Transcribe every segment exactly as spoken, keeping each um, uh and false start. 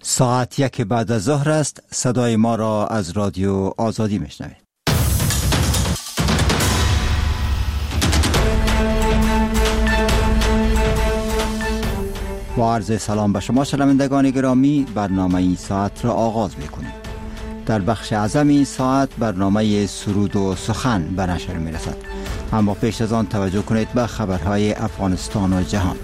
ساعت یک بعد از ظهر است. صدای ما را از رادیو آزادی میشنوید. با عرض سلام به شما شنوندگان گرامی، برنامه این ساعت را آغاز میکنیم. در بخش اعظم این ساعت برنامه سرود و سخن به نشر میرسد، اما پیش از آن توجه کنید به خبرهای افغانستان و جهان.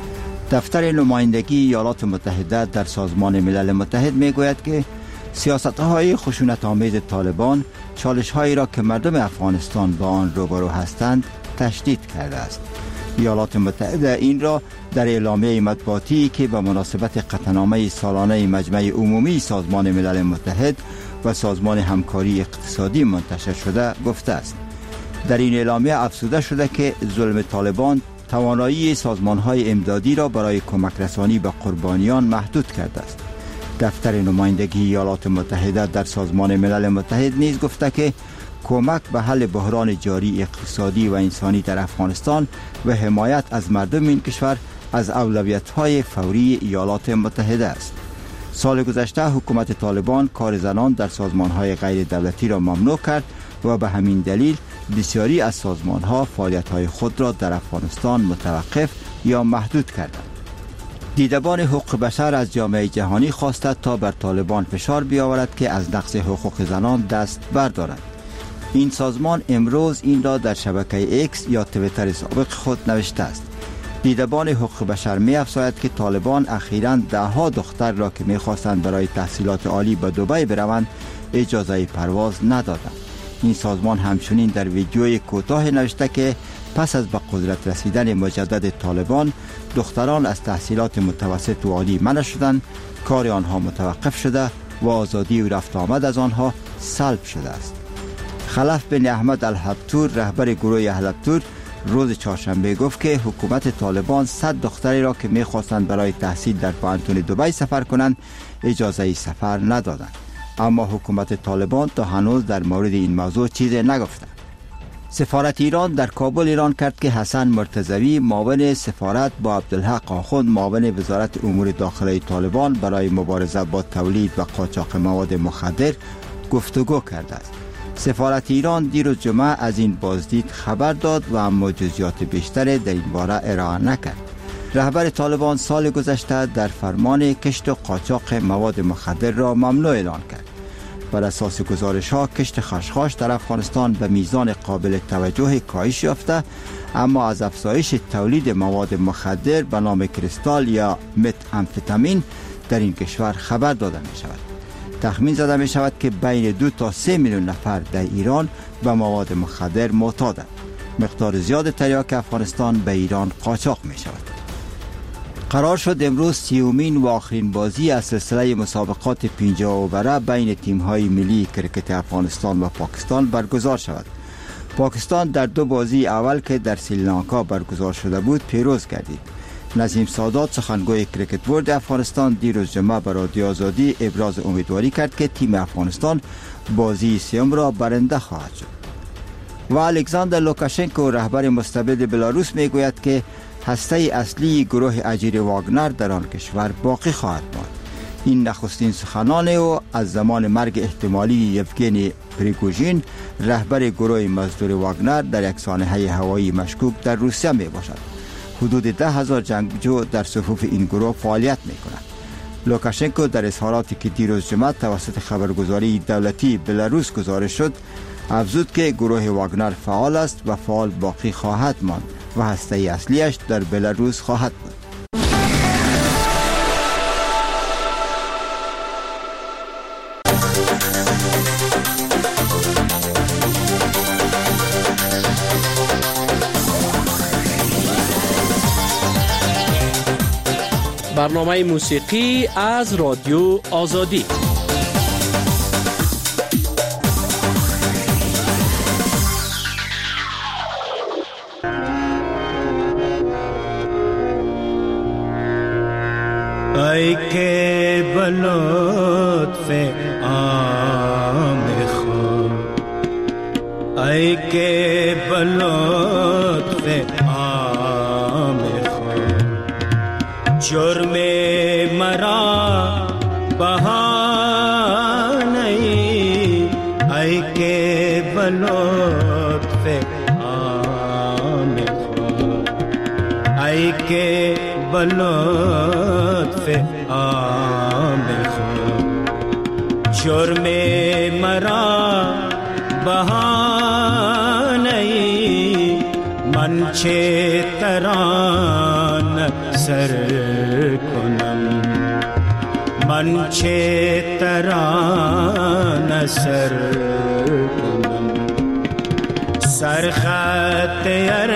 دفتر نمایندگی ایالات متحده در سازمان ملل متحد میگوید که سیاست‌های خشونت آمیز طالبان چالش‌هایی را که مردم افغانستان با آن روبرو هستند تشدید کرده است. ایالات متحده این را در اعلامیه مطبوعاتی که به مناسبت قطعنامه سالانه مجمع عمومی سازمان ملل متحد و سازمان همکاری اقتصادی منتشر شده گفته است. در این اعلامیه افزوده شده که ظلم طالبان توانایی سازمان‌های امدادی را برای کمک رسانی به قربانیان محدود کرده است. دفتر نمایندگی ایالات متحده در سازمان ملل متحد نیز گفته که کمک به حل بحران جاری اقتصادی و انسانی در افغانستان و حمایت از مردم این کشور از اولویت‌های فوری ایالات متحده است. سال گذشته حکومت طالبان کار زنان در سازمان‌های غیر دولتی را ممنوع کرد و به همین دلیل بسیاری از سازمان‌ها فعالیت‌های خود را در افغانستان متوقف یا محدود کردند. دیدبان حقوق بشر از جامعه جهانی خواسته تا بر طالبان فشار بیاورد که از نقض حقوق زنان دست بردارد. این سازمان امروز این را در شبکه اکس یا توییتر سابق خود نوشته است. دیدبان حقوق بشر می افزاید که طالبان اخیراً ده ها دختر را که می خواستند برای تحصیلات عالی به دبی بروند اجازه پرواز ندادند. این سازمان همچنین در ویدیوی کوتاه نوشته که پس از به قدرت رسیدن مجدد طالبان دختران از تحصیلات متوسط و عالی منع شدند، کار آنها متوقف شده و آزادی و رفت آمد از آنها سلب شده است. خلف بن احمد الحبتور رهبر گروه الحبتور روز چهارشنبه گفت که حکومت طالبان صد دختری را که می‌خواستند برای تحصیل در پانتون دبی سفر کنند اجازه سفر ندادند، اما حکومت طالبان تا هنوز در مورد این موضوع چیزی نگفته. سفارت ایران در کابل اعلام کرد که حسن مرتضوی معاون سفارت با عبدالحق آخوند معاون وزارت امور داخلی طالبان برای مبارزه با تولید و قاچاق مواد مخدر گفتگو کرده است. سفارت ایران دیروز جمعه از این بازدید خبر داد و اما جزئیات بیشتری در این باره ارائه نکرد. رهبر طالبان سال گذشته در فرمان کشت و قاچاق مواد مخدر را ممنوع اعلان کرد. بر اساس گزارش‌ها کشت خشخاش در افغانستان به میزان قابل توجه کاهش یافته، اما از افزایش تولید مواد مخدر به نام کریستال یا مت امفتامین در این کشور خبر داده می شود. تخمین زده می شود که بین دو تا سه میلیون نفر در ایران به مواد مخدر معتادند. مقدار زیاد تریاک افغانستان به ایران قاچاق می شود. قرار شد امروز سیومین و آخرین بازی از سلسله مسابقات پنجاه اووره بین تیم‌های ملی کرکت افغانستان و پاکستان برگزار شود. پاکستان در دو بازی اول که در سریلانکا برگزار شده بود پیروز گردید. نظیم سادات سخنگوی کرکت بورد افغانستان دیروز جمعه به رادیو آزادی ابراز امیدواری کرد که تیم افغانستان بازی سوم را برنده خواهد شد. و الکساندر لوکاشنکو رهبر مستبد بلاروس میگوید که هسته اصلی گروه اجیر واگنر در آن کشور باقی خواهد ماند. این نخستین سخنان او از زمان مرگ احتمالی یفگنی پریگوژین رهبر گروه مزدور واگنر در یک سانحه هوایی مشکوک در روسیه می باشد. حدود ده هزار جنگجو در صفوف این گروه فعالیت می کنند. لوکاشنکو در اظهاراتی که دیروز جمعه توسط خبرگزاری دولتی بلاروس گزارش شد افزود که گروه واگنر فعال است و فعال باقی خواهد ماند و هسته اصلیش در بلاروس خواهد بود. برنامه موسیقی از رادیو آزادی. ای که بلطف عام خود، ای که بلطف عام خود جرم مرا بهانه ای ای که بلطف عام خود، ای که بلطف عام خود جرم مرا بهانه ای، من چه تران سر کنم، من چه تران سر کنم، سرخط ار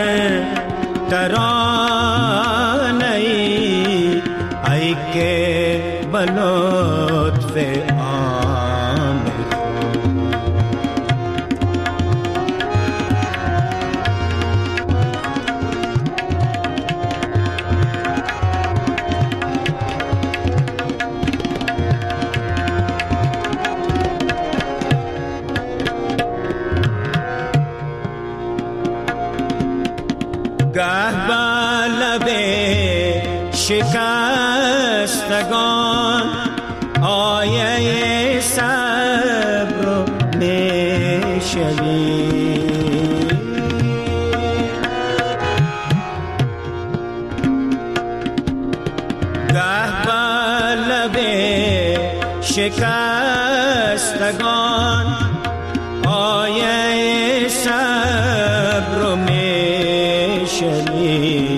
ترانه ای ای که بلطف عام خود. گه با لب شکستگان آیه صبر میشوی، گه با لب شکستگان آیه صبر میشوی،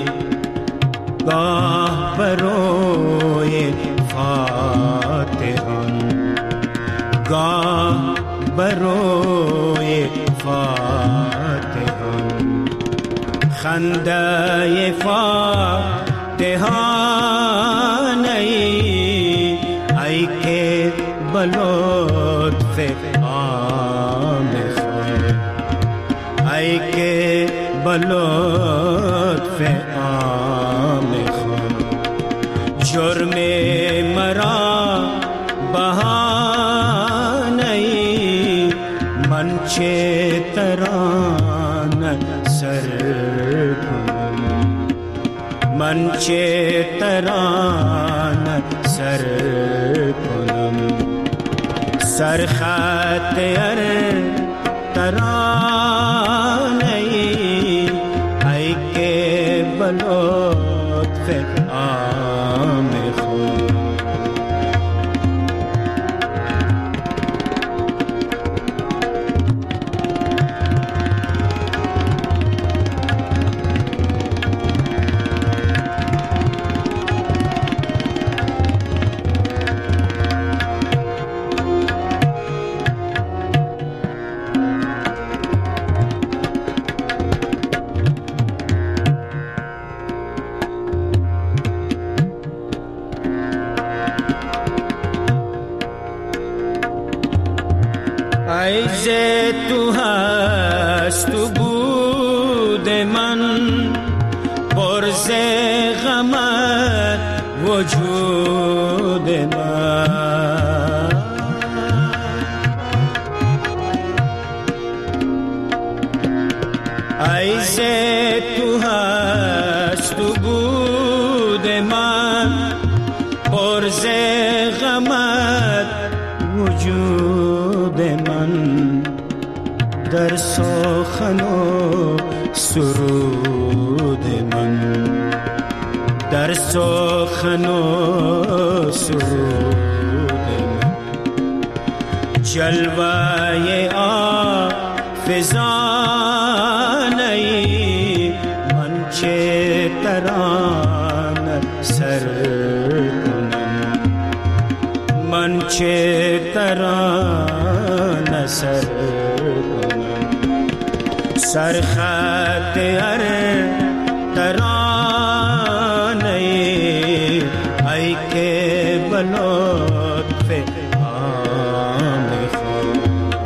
گاه بروی فاتحان، گاه بروی فاتحان، خنده فاتحان ای ای که بلطف عام خود، ای که بلطف عام خود جرم مرا بهانه ای، من چه تران سر کنم، من چه تران سر کنم، سرخط ار ترانه ای ای که بلطف عام خود. عیز تو هست تو بود من، پرز غمت وجود من، عیز تو هست تو بود من، پرز غمت وجود من، در سخن و سرود من، در سخن و سرود من، جلوه آفزانه ای من چه تران سر کنم، من چه تران سر کنم، سرخط ار ترانه ای ای که بلطف عام خود.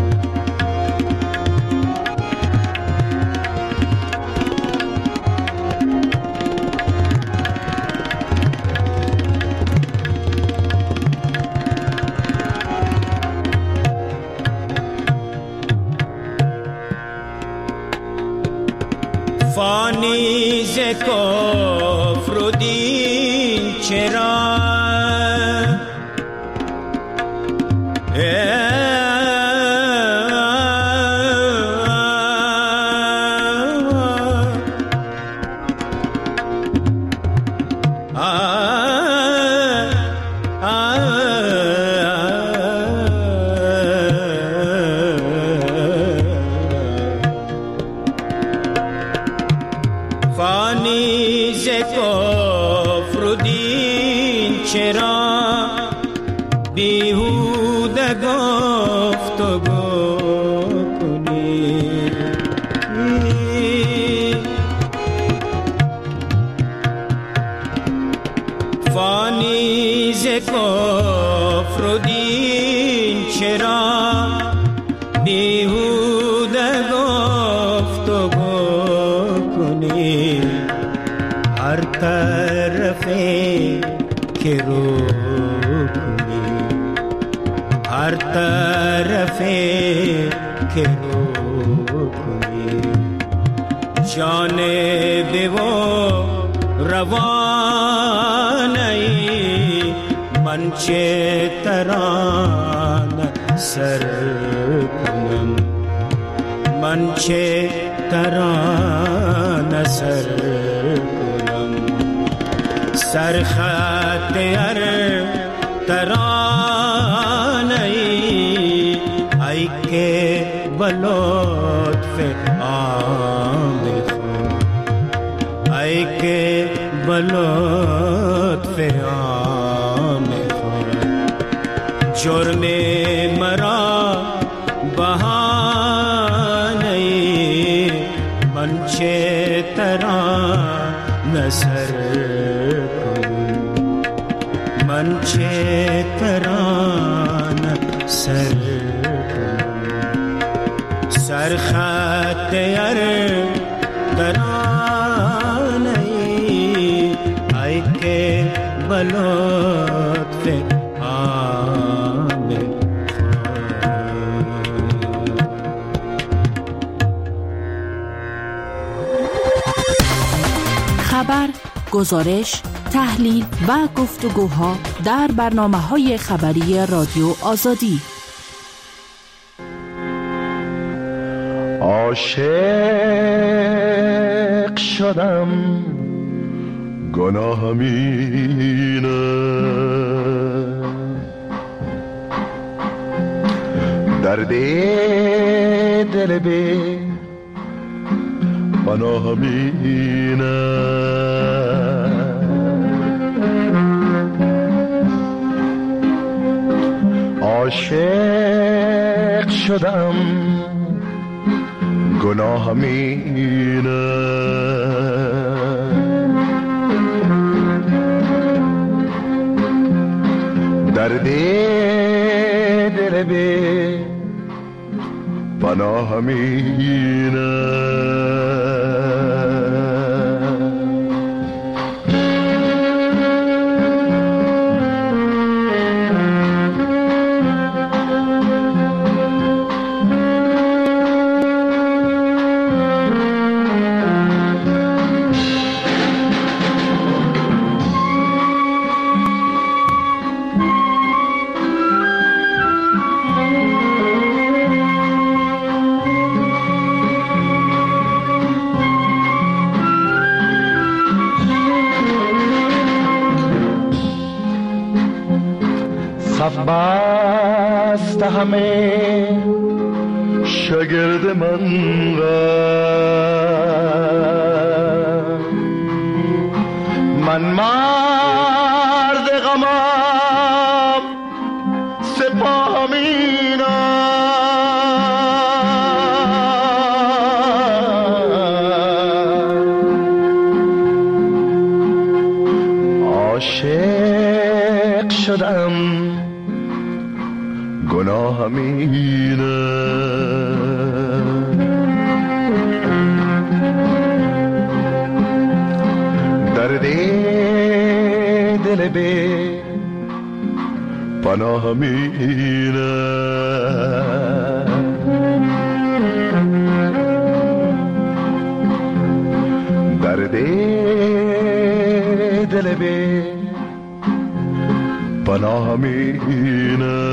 فانی ز کفر و دین چرا، فانی ز کفر و دین چرا بیهوده گفتگو کنی؟ فانی ز کفر و دین چرا بیهوده گفتگو کنی؟ هر طرفی که رو کنی، هر طرفی که رو کنی، جانب و روانی من چه ترانه سر کنم، من چه ترانه سر کنم، سرخط ار ترانه ای که بلطف عام خود، ای که بلطف عام خود جرم مرا بهانه من چه ترانه سر کنم، من چه ترانه سر کنم، سرخط ار ترانه ای که بلطف عام خبر، گزارش، تحلیل و گفتگوها در برنامه‌های خبری رادیو آزادی. عاشق شدم گناهم اینه، درد دل بی پناهم اینه، عاشق شدم گناهم اینه، درد دل بی پناهم اینه. صف بست همه شاگرد من را، من مرد غمم سپاهم اینا، عاشق شدم گناهم اینه، درد دل بی پناهم اینه، درد دل بی پناهم اینه.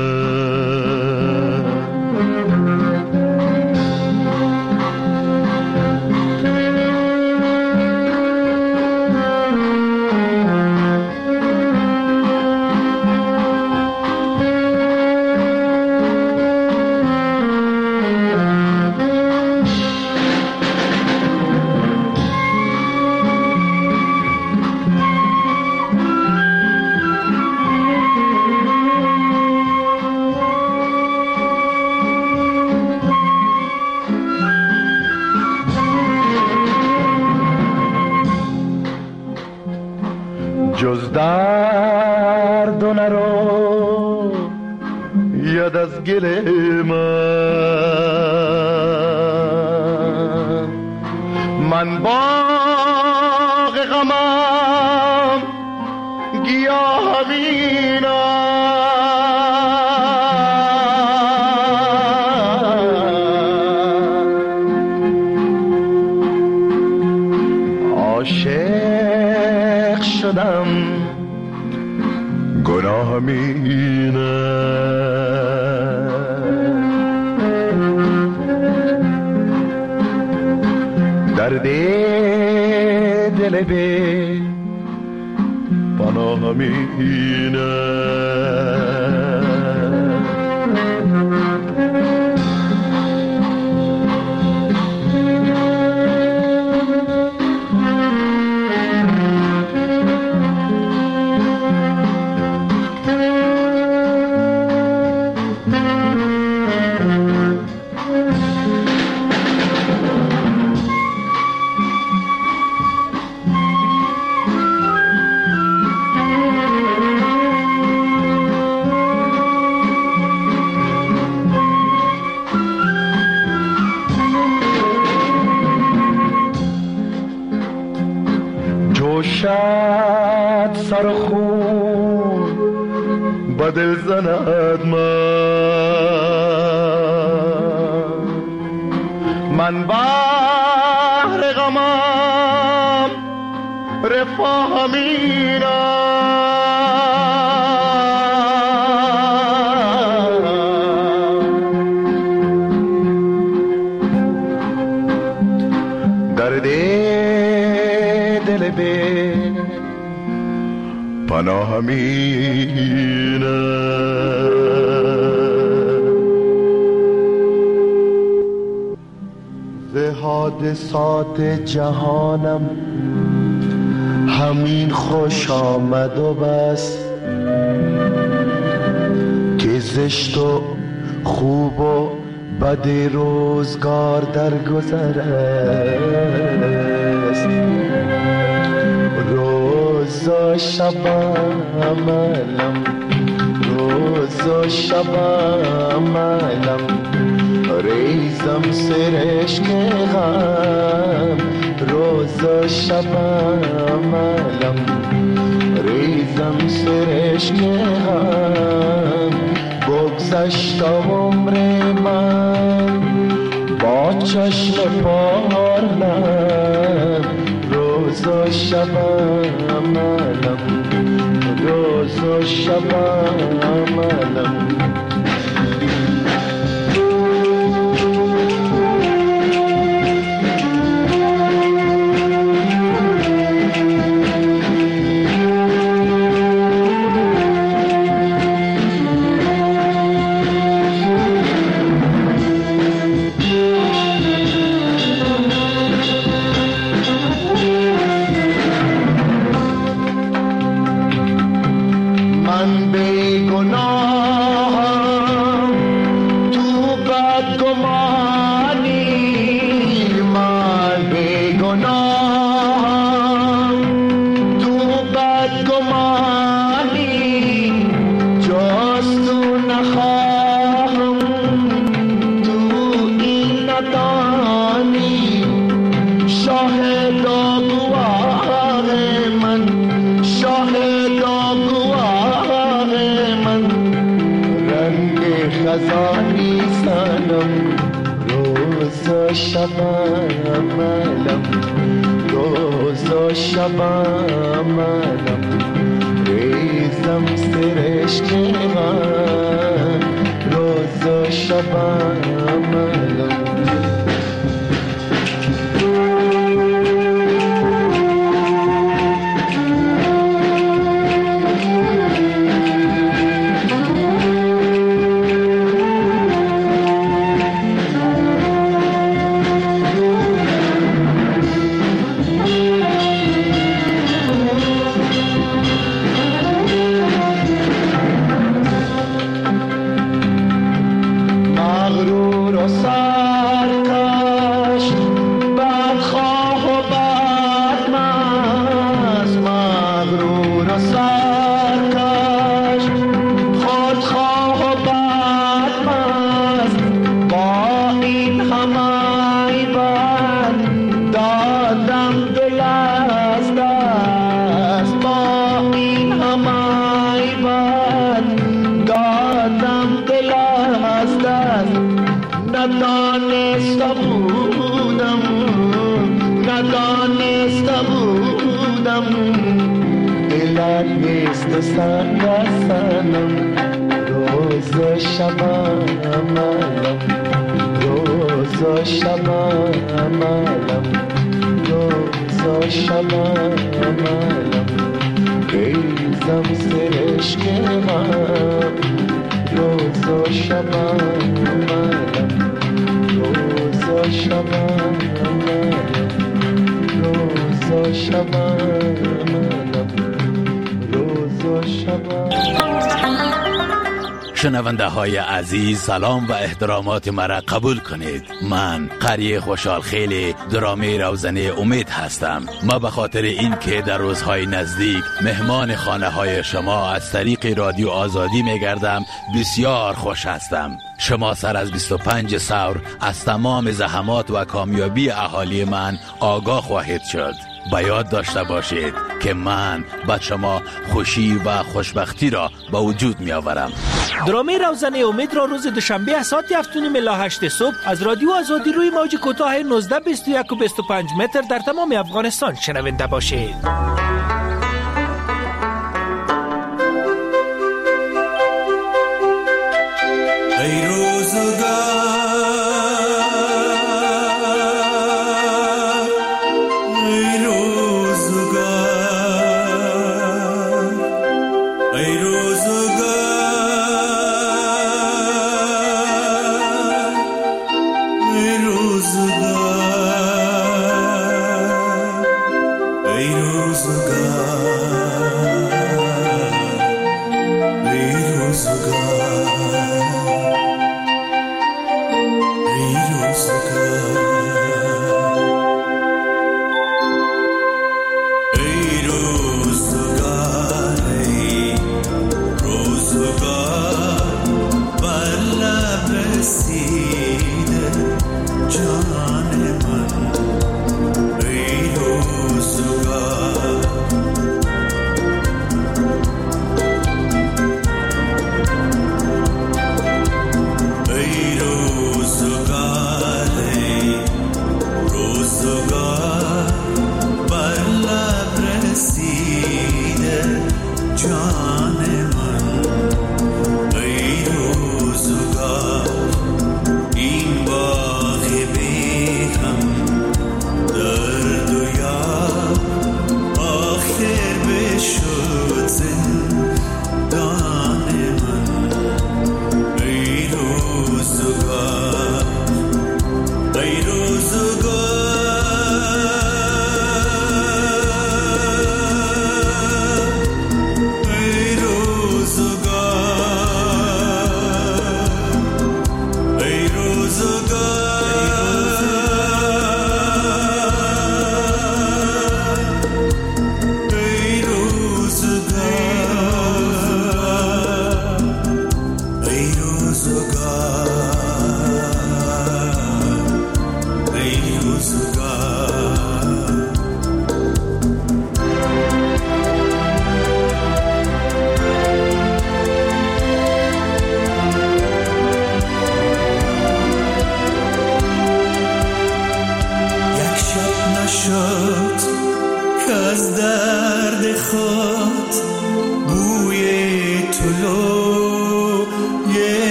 درد و نرو ید از گل من من باغ غمم گیاه همینم عاشق شدم گناه همینه درد دل به پناه همینه جوشد سر خون با دل زند من من بحر غمم رفاه همینم درد دل به پناه همینه ز حادثات جهانم همین خوش آمد و بس که زشت و خوب و بد روزگار در گذر است روز و شب عملم روز و شب عملم ریزم سرشک غم روز و شب عملم ریزم سرشک غم بگذشت عمر من با چشم پارلم روز و شب عملم روز و شب عملم خزانی سنم روز و شب عملم روز و شب عملم ریزم سرشک غم روز و شب عملم مغرور و نیست و سرنسنم روز و شبم علم روز و شبم علم روز و شبم علم گیزم سرشک من روز و شبم علم روز و شبم علم روز و شبم علم روز و شبم. شنونده های عزیز، سلام و احترامات مرا قبول کنید. من قری خوشحال خیلی درامه روزنه امید هستم. ما به خاطر این که در روزهای نزدیک مهمان خانه های شما از طریق رادیو آزادی میگردم بسیار خوش هستم. شما سر از بیست و پنج سور از تمام زحمات و کامیابی اهالی من آگاه خواهید شد. با یاد داشته باشید که من با شما خوشی و خوشبختی را به وجود می آورم. درامه روزنه امید را روز دوشنبه ساعت هفت و نیم الی هشت صبح از رادیو آزادی روی موج کوتاه نوزده بیست و یک و بیست و پنج متر در تمام افغانستان شنونده باشید. ای روزگار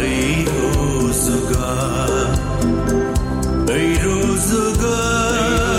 ای روزگار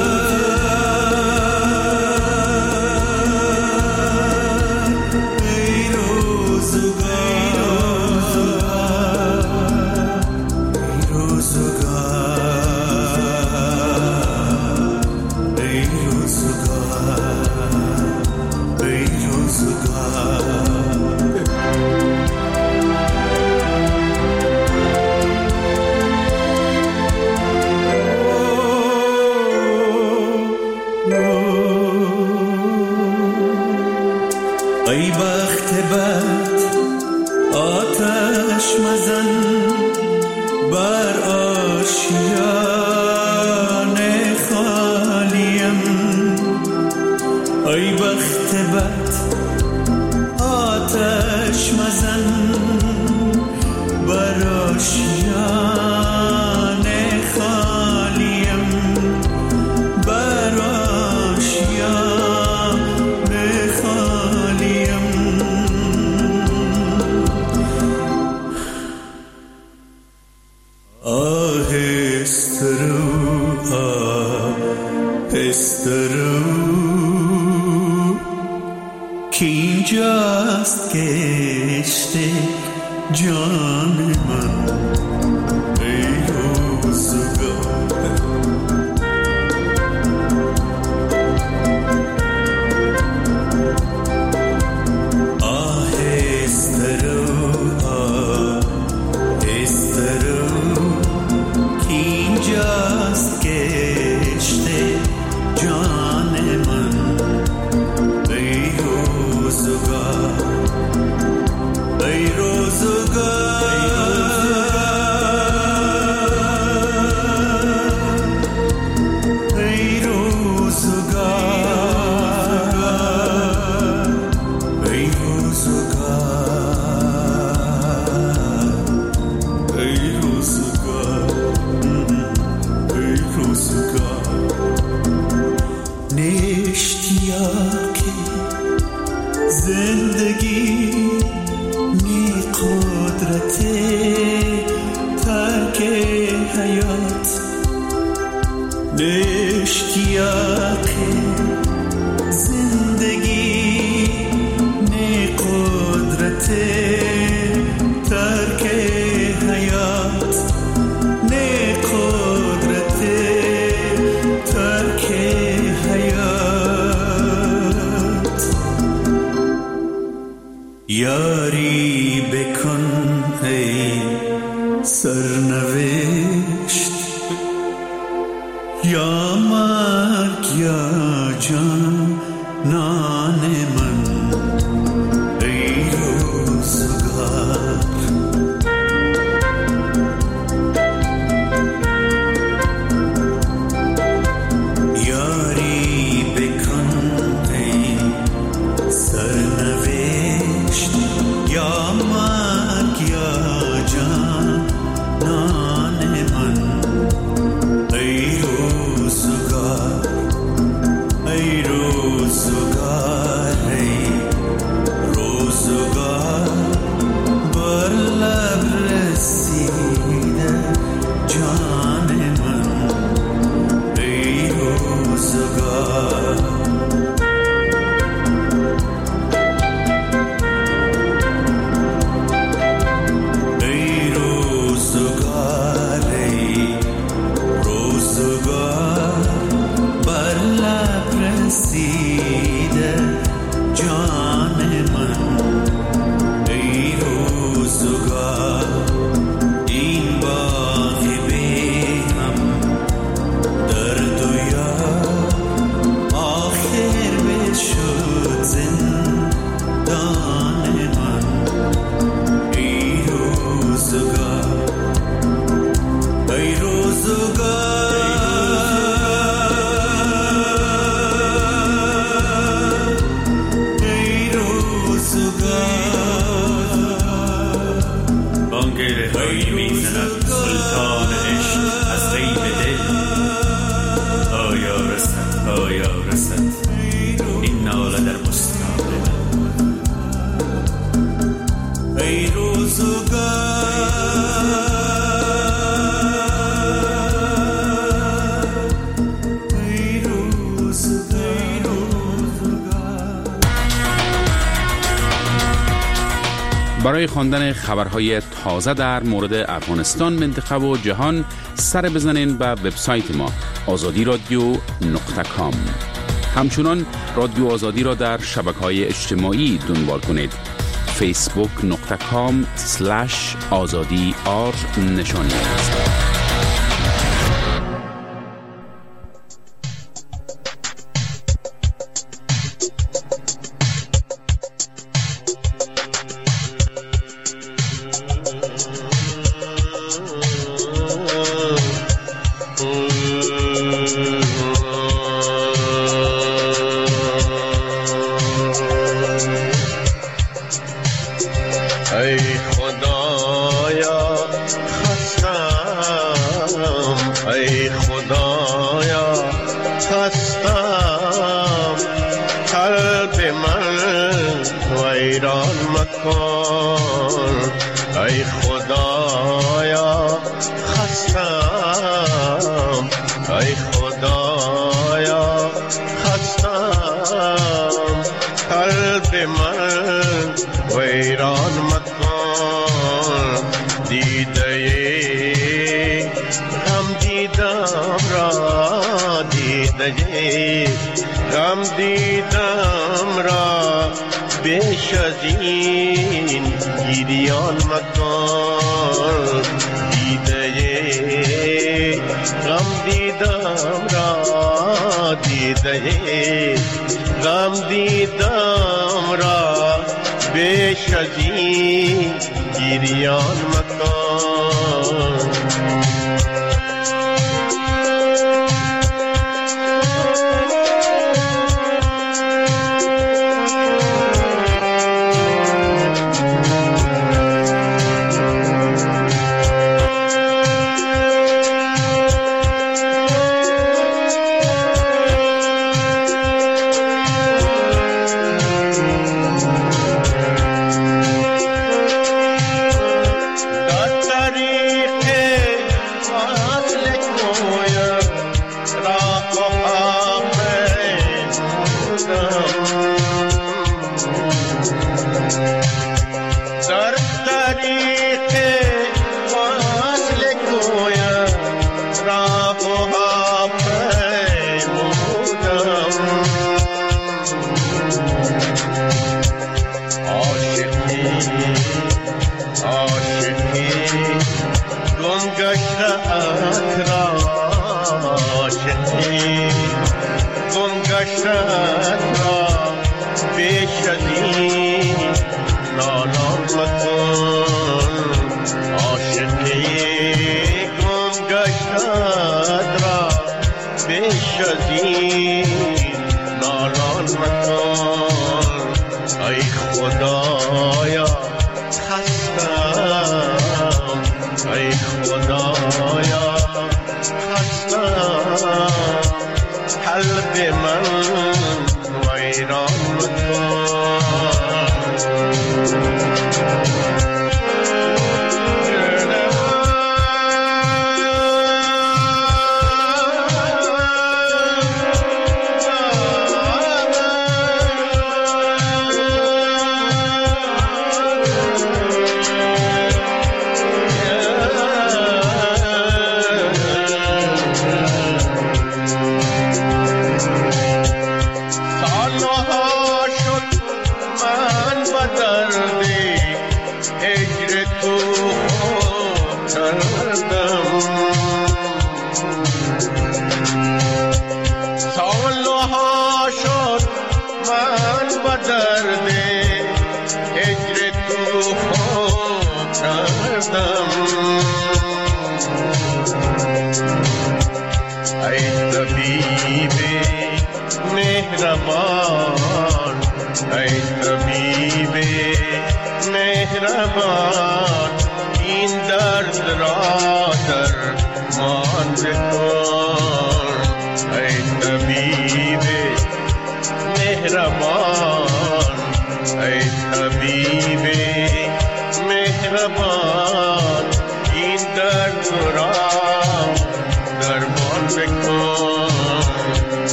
مزن بر آشیان خالیم، بر آشیان خالیم. آهسترو آهسترو که اینجاست کشته جان من، ای روزگار. آهسترو آهسترو که اینجاست کشته جان من، ای روزگار، ای روزگار، ای روزگار، ای روزگار، ای روزگار، ای روزگار. نشتیاکی زندگی نی قدرت ترک حیات، نشتیاکی زندگی نی قدرت ترک حیات، نی قدرت ترک حیات. یاری بکن ای سرنوشت، یا مرگ یا جان نان من، ای روزگار. یاری بکن ای سرنوشت، یا مرگ یا جان نان من، ای روزگار، ای روزگار، ای روزگار. بر لب رسیده جان من، ای روزگار. ای روزگار، ای روزگار. بر لب رسیده جان من، ای روزگار. این باغ بهم درد و یار آخر بشد زندان من، ای روزگار، ای روزگار، ای روزگار. بانگه هایی میزند سلطان عشق از غیب دل، آیا رسد آیا رسد این ناله در بستان من، ای روزگار، ای روزگار. برای خواندن خبرهای تازه در مورد افغانستان، منطقه و جهان سر بزنین به وبسایت ما آزادی رادیو نقطه کام. همچنان رادیو آزادی را در شبکه‌های اجتماعی دنبال کنید. فیسبوک نقطه کام سلش آزادی آر نشانی است. ای خدایا خستم، ای خدایا خستم، قلب من ویران مکن. ای خدایا خستم، ای خدایا خستم، قلب من ویران مکن. دیده غم دیدم را، دیده غم دیدم را، بیش از این گریان مکن. دیده غم دیدم را، دیده غم دیدم را، بیش از این گریان مکن.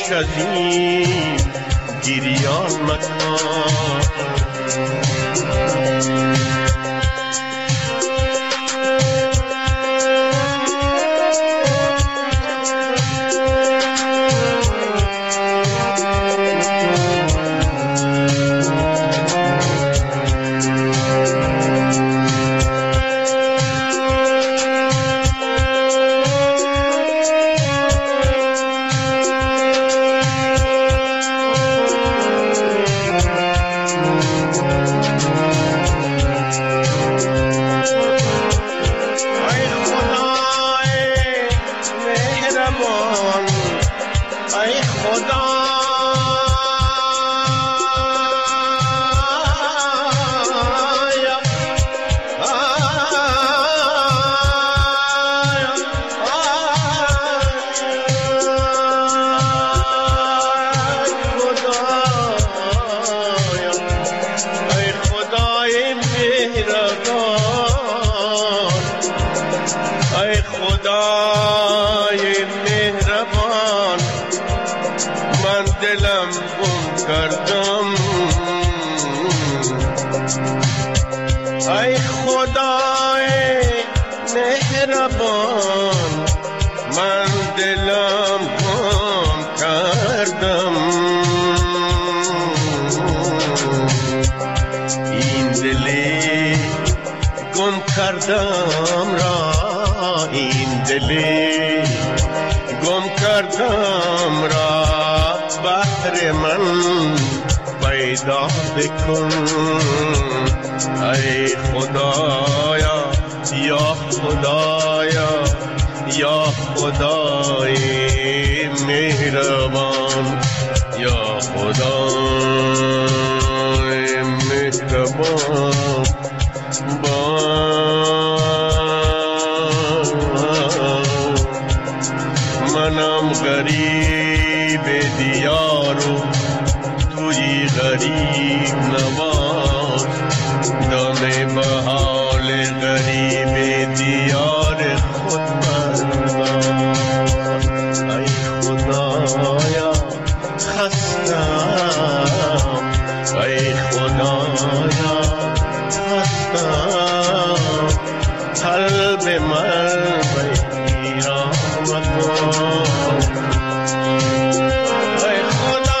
شدیم گریان مکن. خدای مهربان من دلم گم کردم، ای خدای مهربان من دلم گم کردم، این دلی گم کردم را، این دلی گم کردم را بهر من پیدا بکن، ای خدایا یا خدایا یا خدای مهربان، یا خدای مهربان با منم غریب دیارو توی غریب نواز، دم به حال غریب دیار خود بردار، ای خدایا خستم، ای خدایا خستم، قلب من بیرام کن، ای خدا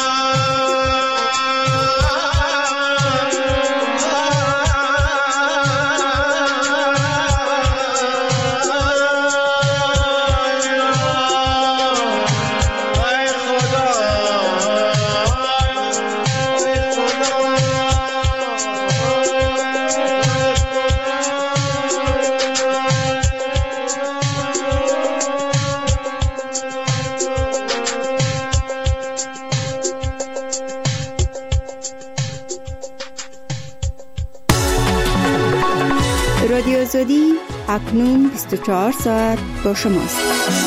رادیو آزادی اکنون بیست و چهار ساعت با شماست.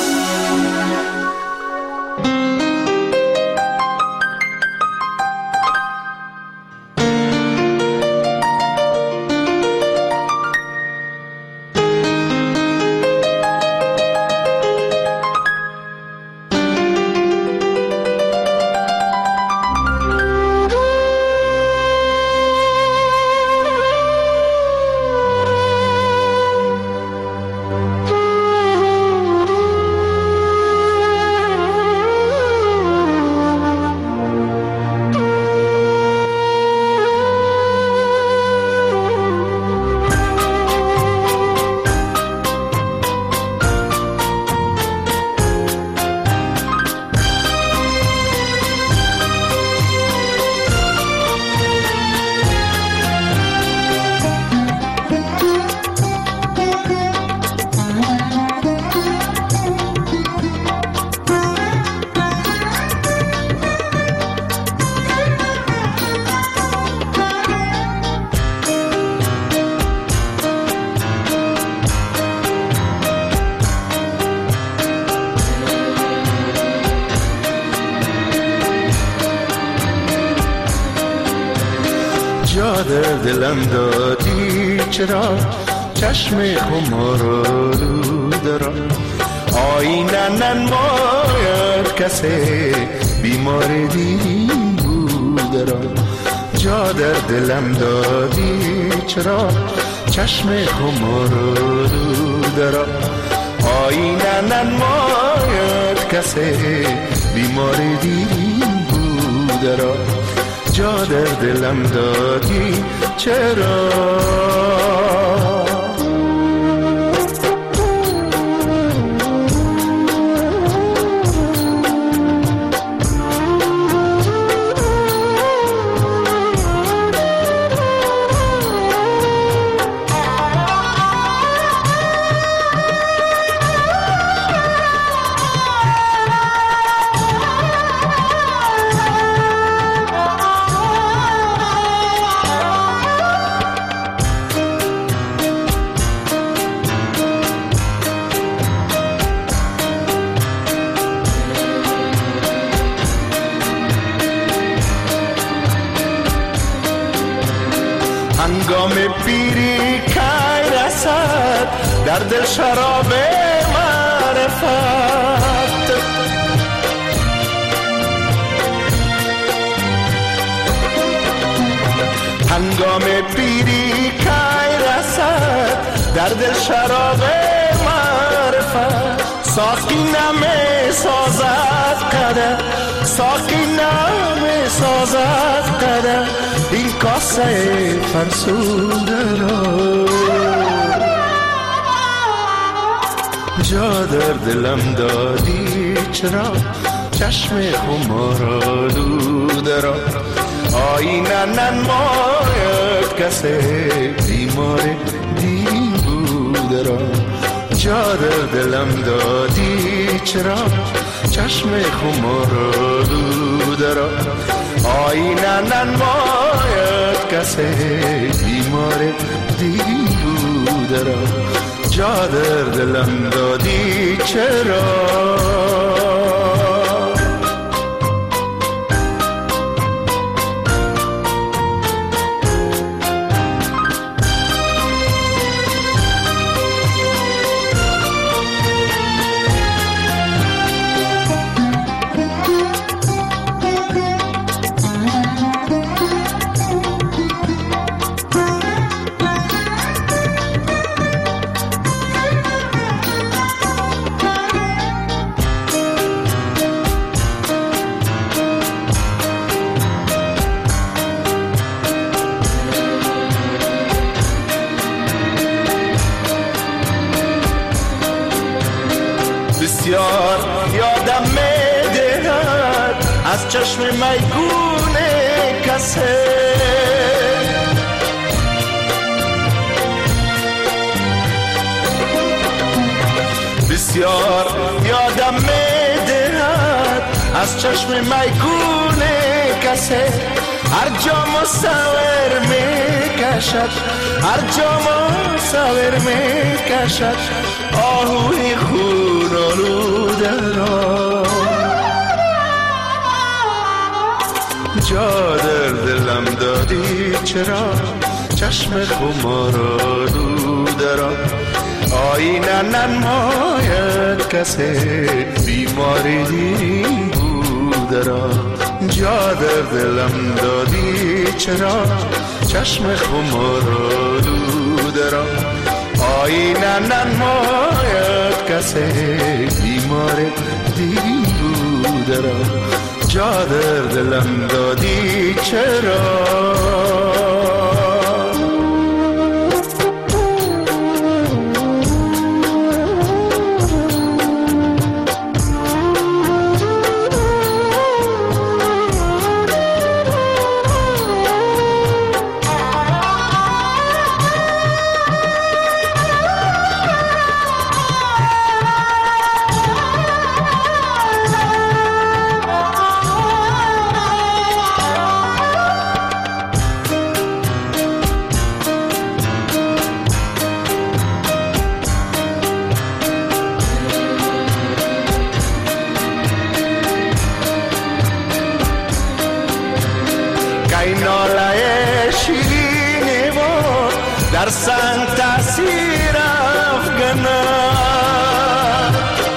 جا در دلم دادی چرا چشم خمارالوده را، آینه ننماید کسی بیمار دین بوده را، جا در دلم دادی چرا چشم خمارالوده را، آینه ننماید کسی بیمار دین بوده را، جا در دلم دادی چرا. هنگام پیری کی رسد در دل شراب معرفت. هنگام پیری کی رسد در دل شراب معرفت. ساقی نمی سازد قدر، ساقی نمی سازد قدر این کاسه فرسوده را. جا در دلم دادی چرا چشم خمار آلوده را. آینه ننماید کسی بیمار دین بوده را. جا در دلم دادی چرا چشم خمار آلوده را. آینه ننماید کسی بیمار دین بوده را. جا در دلم دادی چرا. بسیار یادم می‌دهد از چشم میگون کسی. بسیار یادم می‌دهد از چشم میگون کسی. هر جا مصور میکشد، هر جا مصور میکشد آهوی خون آلوده را. جا در دلم دادی چرا چشم خمار آلوده را. آینه ننماید کسی بیماری دین بوده را. جا در دلم دادی چرا چشم خمار آلوده را. آینه ننماید کسی بیمار دین بوده را. جا در دلم دادی چرا. در سنگ تاثیر افغانم.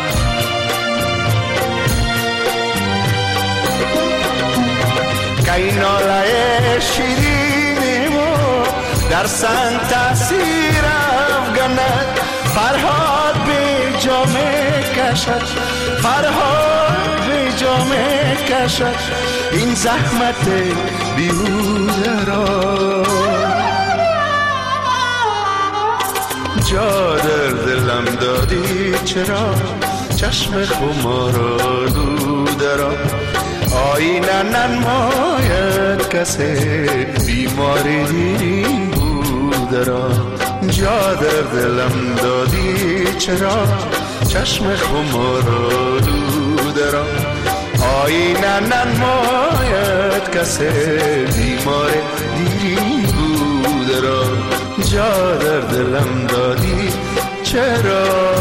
کای ناله شیرین و در سنگ تاثیر افغانم. فرهاد به جامه کشد، فرهاد به جامه کشد این زحمت بیهوده را. جا در دلم دادی چرا چشم خمار آلوده را. آینه ننماید کسی بیماری دین بوده را. جا در دلم دادی چرا چشم خمار آلوده را. آینه ننماید کسی بیماری دین بوده را. جا در دلم دادی چرا.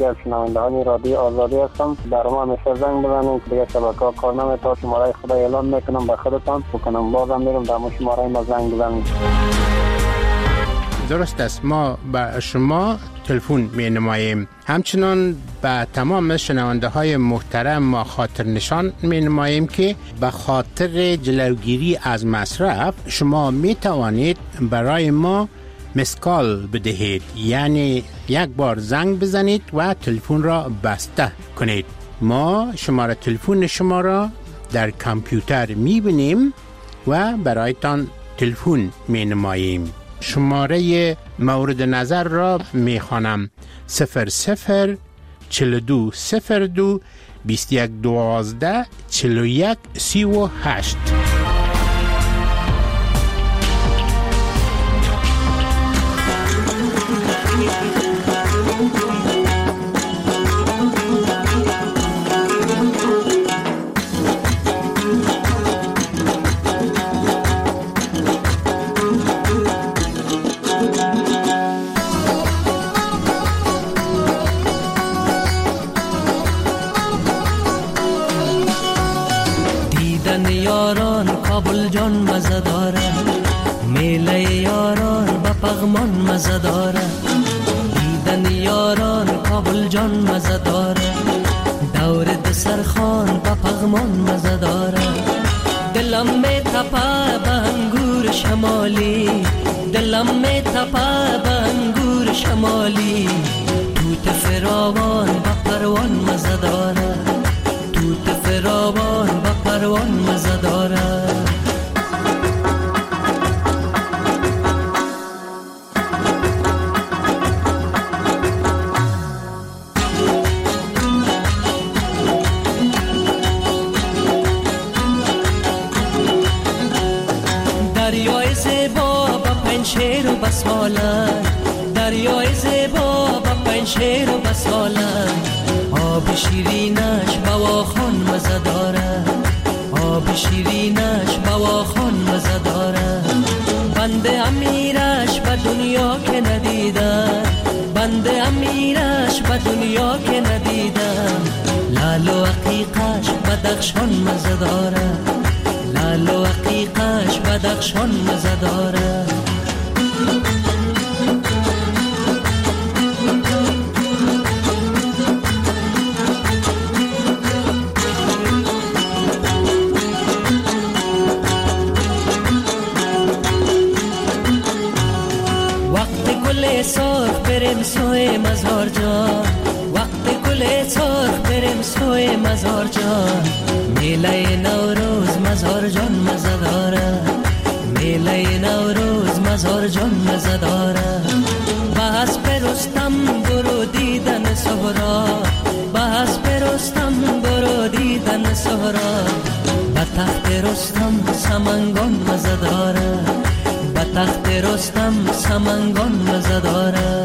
یکی از شنوندهان رادیو آزادی هستم. برای ما همیشه زنگ بزنید، دیگه شبکه‌ها کار نمی‌کنه. شماره خدا اعلام میکنم به خودتان بکنم، بازم میرم در شماره ما زنگ بزنید. درست است، ما به شما تلفن می نماییم. همچنان به تمام شنونده های محترم ما خاطر نشان می نماییم که به خاطر جلوگیری از مصرف شما می توانید برای ما مسکال بدهید، یعنی یک بار زنگ بزنید و تلفن را بسته کنید. ما شماره تلفن شما را در کامپیوتر می بینیم و برایتان تلفن می نماییم. شماره مورد نظر را می خوانم: صفر صفر چل دو صفر دو بیست یک دوازده چل و یک سی و هشت. کابل جان مزه داره، میله یاران با پغمان مزه داره. دیدن یاران کابل جان مزه داره، دور دسرخان با پغمان مزه داره. دلم می تپه به انگور شمالی، دلم می تپه به انگور شمالی. توت فراوان با پروان مزه داره، توت فراوان با پروان مزه داره. دریای زیبا با پنشیر و بسمالن، دریای زیبا با پنشیر و بسمالن. آب شیرینش بواخان مزه داره، آب شیرینش بواخان مزه داره. بنده امیرش به دنیا که ندیدم، بنده امیرش به دنیا که ندیدم. لال و عقیقش بدخشان مزه داره، لال و عقیقش بدخشان مزه داره. سرخ بریم سوی مزار جان، وقت گل سرخ بریم سوی مزار جان. میله نوروز مزار جان مزه داره، میله نوروز مزار جان مزه داره. بحث پرستم برو دیدن سهرا، بحث پرستم برو دیدن سهرا. به تخت رستم سمنگان مزه داره، به تخت رستم سمنگان مزه داره.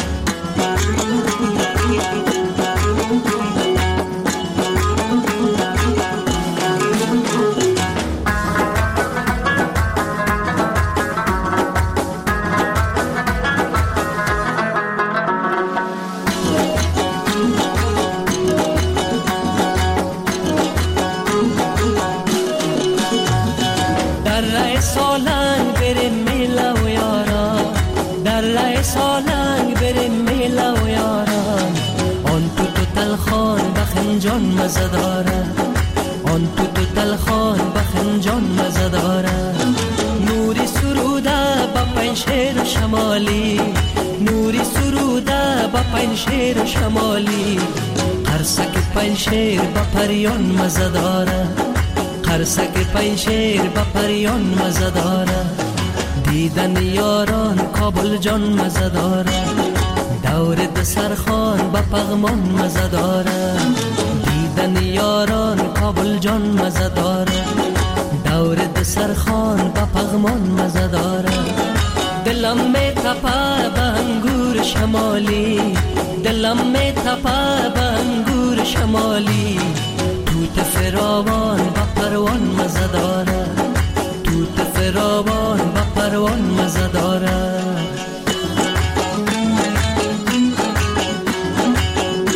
جان مزه داره، آن تو تو تلخان بخنجان مزه داره. نوری سروده با پنشیر شمالی، نوری سروده با پنشیر شمالی. قرصک پنشیر با پریان مزه داره، قرصک پنشیر با پریان مزه داره. دیدن یاران کابل جان مزه داره، دور دسرخان با پغمان مزه داره. دیدن یاران کابل جان مزه داره، دور دسرخان با پغمان مزه داره. دلم می تپه به انگور شمالی، دلم می تپه به انگور شمالی. توت فراوان با پروان مزه داره، توت فراوان با پروان مزه داره.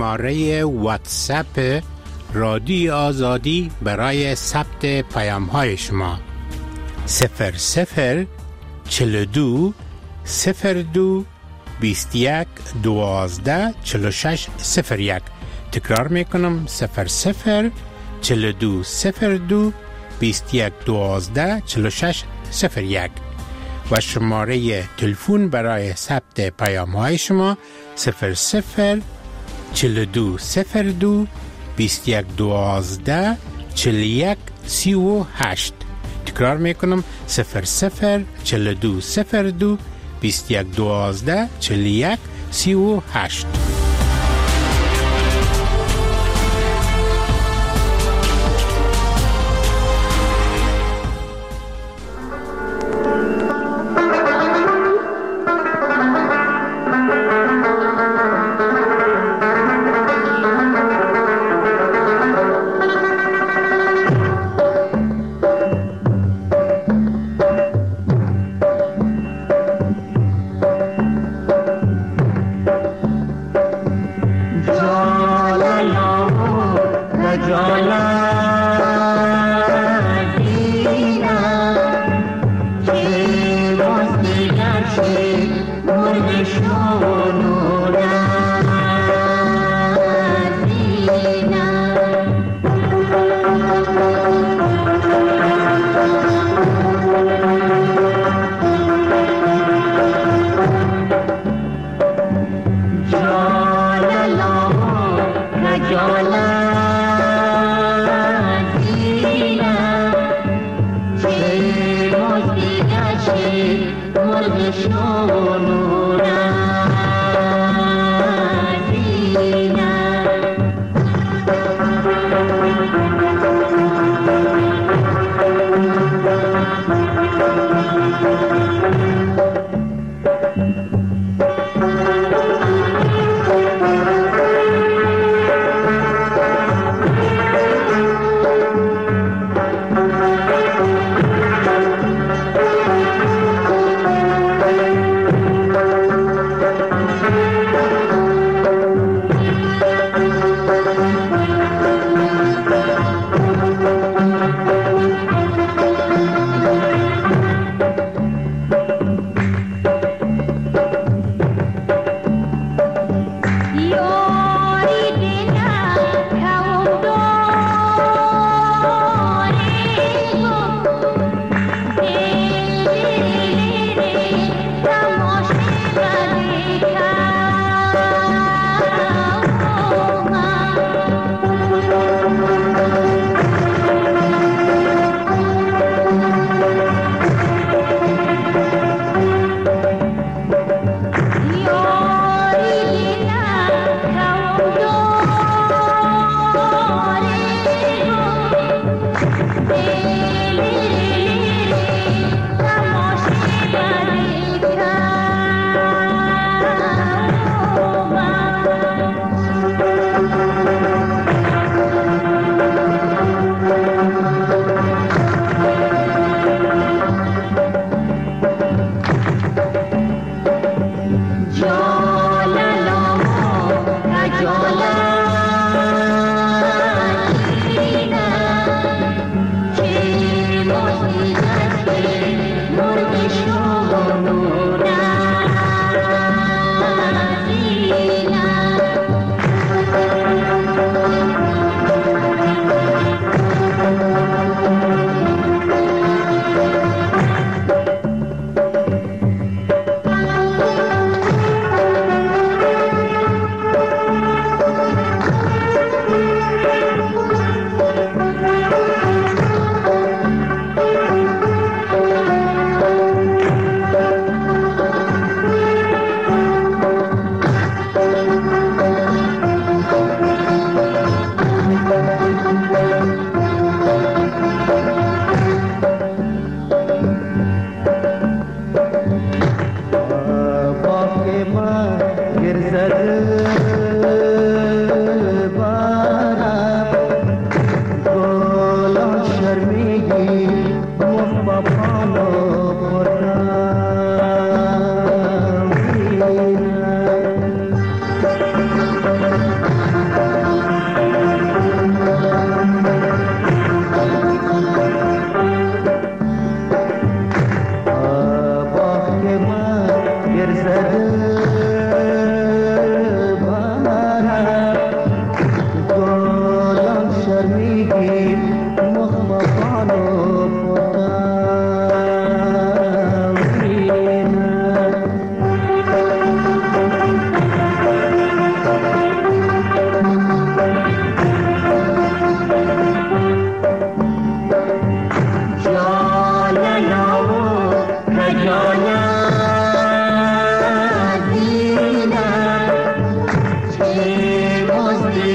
شماره واتساپ رادیو آزادی برای ثبت پیام های شما صفر صفر چهل و دو صفر دو بیست و یک دوازده چهل و شش صفر یک. تکرار میکنم صفر صفر چهل و دو صفر دو بیست و یک دوازده چهل و شش صفر یک و شماره تلفن برای ثبت پیام های شما صفر صفر چهل و دو صفر دو بیست و یک دوازده چهل و یک سی و هشت. تکرار میکنم صفر صفر چهل و دو صفر دو بیست و یک دوازده چهل و یک سی و هشت.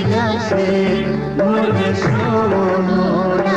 گشته مرغ شو